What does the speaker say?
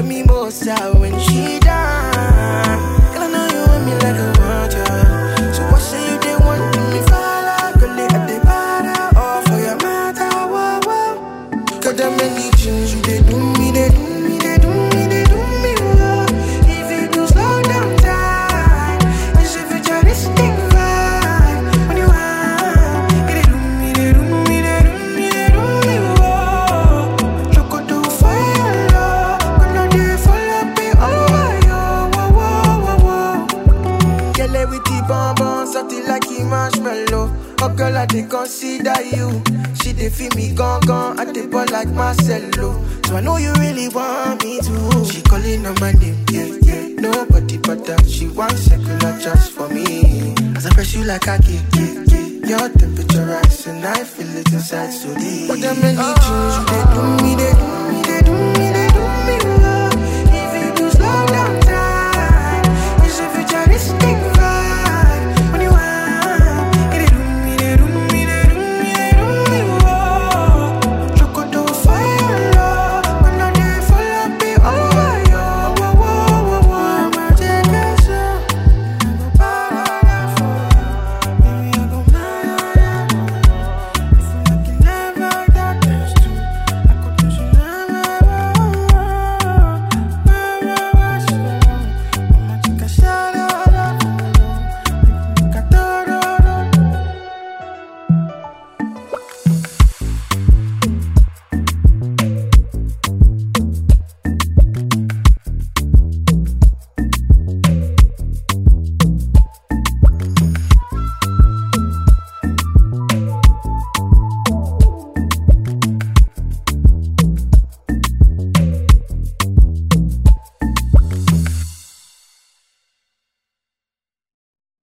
mimosa when she done. Girl, I know you want me like I want you. So what say you they want me follow? Girl, they at the bottom, all for your matter, whoa, whoa. Cause there many things you they do me, they do me, they do me, they do me, whoa. If you do slow down time, it's a futuristic vibe. When you want, they do me, they do me, they do me, they do me, whoa. Look what do for your love, gonna do for love, be over you, whoa, whoa, whoa, whoa. Girl, everything bonbon, something like a marshmallow. Oh girl, I dey consider you. She dey feel me gone, I dey ball like Marcelo. So I know you really want me to. She calling on my name, yeah, yeah. Nobody but that. She wants secular just for me. As I press you like a kick, kick, kick. Your temperature rise and I feel it inside so deep. But there many things you they do me, they do